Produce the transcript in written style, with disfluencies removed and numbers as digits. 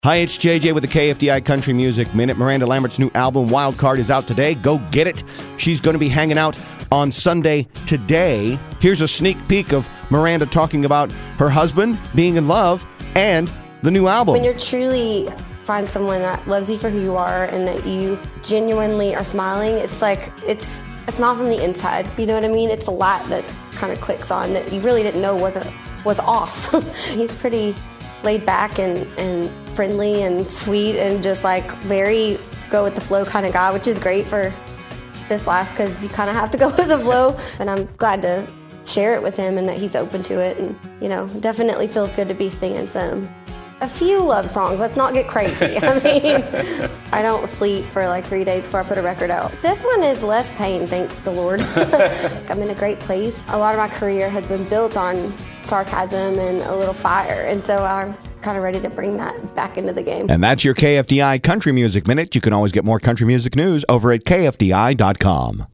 Hi, it's JJ with the KFDI Country Music Minute. Miranda Lambert's new album, Wild Card, is out today. Go get it. She's going to be hanging out on Sunday today. Here's a sneak peek of Miranda talking about her husband, being in love, and the new album. When you're truly find someone that loves you for who you are and that you genuinely are smiling, it's like, it's a smile from the inside. You know what I mean? It's a lot that kind of clicks on that you really didn't know was off. He's pretty laid back and friendly and sweet and just like very go with the flow kind of guy, which is great for this life because you kind of have to go with the flow. And I'm glad to share it with him and that he's open to it. And, you know, definitely feels good to be singing a few love songs. Let's not get crazy. I mean, I don't sleep for like 3 days before I put a record out. This one is less pain, thank the Lord. I'm in a great place. A lot of my career has been built on sarcasm and a little fire, and so I'm kind of ready to bring that back into the game. And that's your KFDI Country Music Minute. You can always get more country music news over at KFDI.com.